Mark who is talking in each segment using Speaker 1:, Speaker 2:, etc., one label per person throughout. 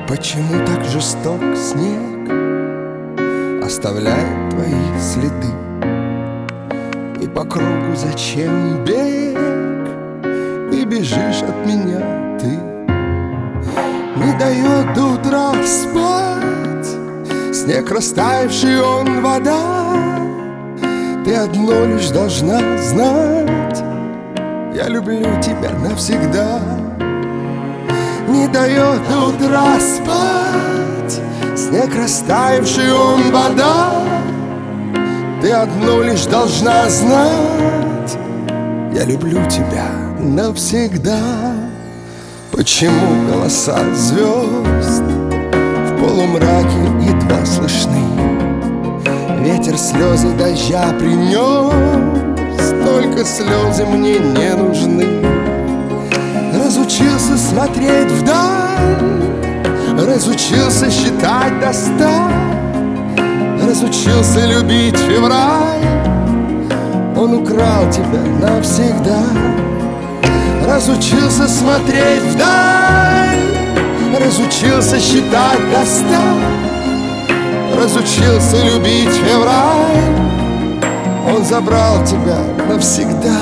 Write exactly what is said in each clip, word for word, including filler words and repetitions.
Speaker 1: Почему так жесток снег оставляет твои следы? И по кругу зачем бег? И бежишь от меня ты. Не дает до утра спать снег, растаявший он вода. Ты одно лишь должна знать: я люблю тебя навсегда. Не дает до утра спать снег, растаявший он вода. Ты одно лишь должна знать: я люблю тебя навсегда. Почему голоса звезд в полумраке едва слышны? Ветер слезы дождя принес, только слезы мне не нужны. Разучился смотреть вдаль, разучился считать до ста, разучился любить февраль. Он украл тебя навсегда. Разучился смотреть вдаль, разучился считать до ста, разучился любить февраль. Он забрал тебя навсегда.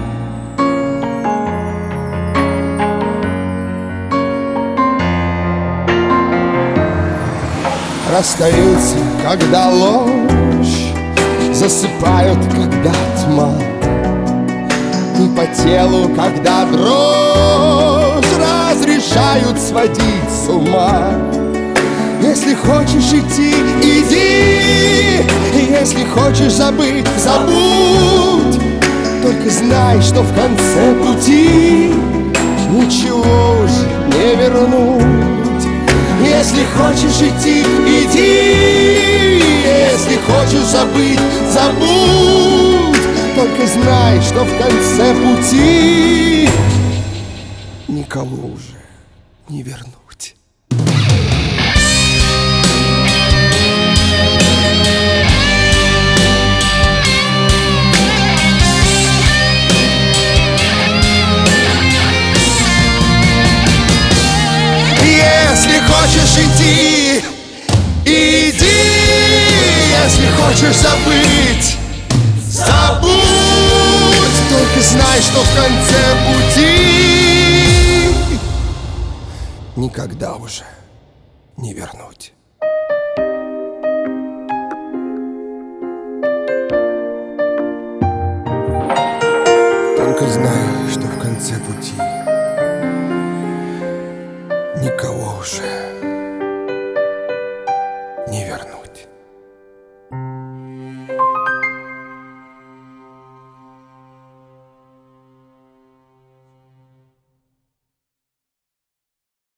Speaker 1: Расстаются, когда ложь, засыпают, когда тьма, и по телу, когда дрожь, разрешают сводить с ума. Если хочешь идти, иди, и если хочешь забыть, забудь. Только знай, что в конце пути ничего уже не вернуть. Если хочешь идти, иди, если хочешь забыть, забудь. Только знай, что в конце пути никого уже не вернуть. Если хочешь идти, иди, если хочешь забыть, забудь. Только знай, что в конце пути никогда уже не вернуть. Только знай, что в конце пути никого уже